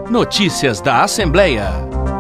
Notícias da Assembleia.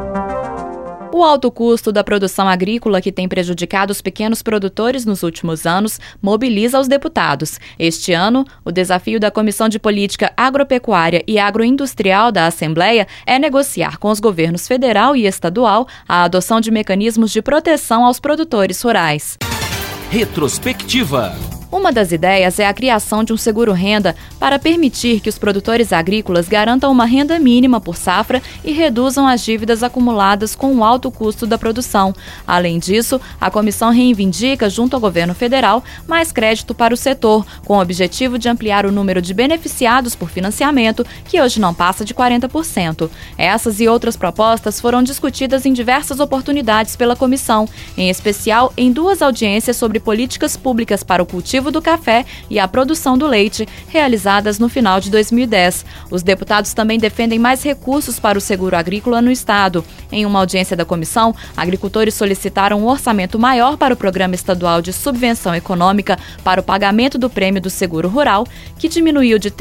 O alto custo da produção agrícola, que tem prejudicado os pequenos produtores nos últimos anos, mobiliza os deputados. Este ano, o desafio da Comissão de Política Agropecuária e Agroindustrial da Assembleia é negociar com os governos federal e estadual a adoção de mecanismos de proteção aos produtores rurais. Retrospectiva. Uma das ideias é a criação de um seguro-renda para permitir que os produtores agrícolas garantam uma renda mínima por safra e reduzam as dívidas acumuladas com o alto custo da produção. Além disso, a comissão reivindica, junto ao governo federal, mais crédito para o setor, com o objetivo de ampliar o número de beneficiados por financiamento, que hoje não passa de 40%. Essas e outras propostas foram discutidas em diversas oportunidades pela comissão, em especial em 2 audiências sobre políticas públicas para o cultivo do café e a produção do leite, realizadas no final de 2010. Os deputados também defendem mais recursos para o seguro agrícola no estado. Em uma audiência da comissão, agricultores solicitaram um orçamento maior para o Programa Estadual de Subvenção Econômica para o pagamento do prêmio do seguro rural, que diminuiu de R$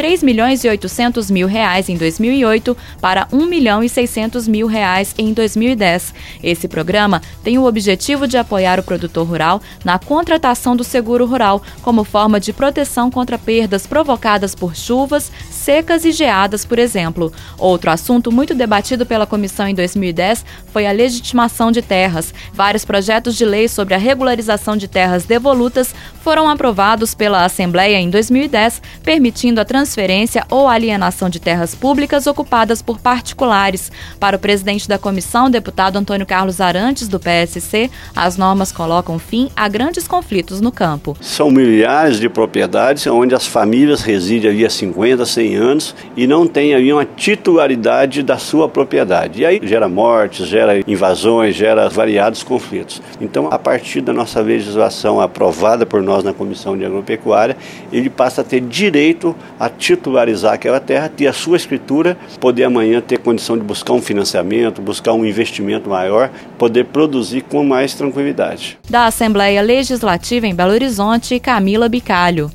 3.800.000 em 2008 para R$ 1.600.000 em 2010. Esse programa tem o objetivo de apoiar o produtor rural na contratação do seguro rural, como forma de proteção contra perdas provocadas por chuvas, secas e geadas, por exemplo. Outro assunto muito debatido pela comissão em 2010 foi a legitimação de terras. Vários projetos de lei sobre a regularização de terras devolutas foram aprovados pela Assembleia em 2010, permitindo a transferência ou alienação de terras públicas ocupadas por particulares. Para o presidente da comissão, deputado Antônio Carlos Arantes, do PSC, as normas colocam fim a grandes conflitos no campo. São milhares de propriedades onde as famílias residem ali há 50, 100 anos e não têm ali uma titularidade da sua propriedade. E aí gera mortes, gera invasões, gera variados conflitos. Então, a partir da nossa legislação aprovada por nós na Comissão de Agropecuária, ele passa a ter direito a titularizar aquela terra, ter a sua escritura, poder amanhã ter condição de buscar um financiamento, buscar um investimento maior, poder produzir com mais tranquilidade. Da Assembleia Legislativa em Belo Horizonte, Camila Bicalho.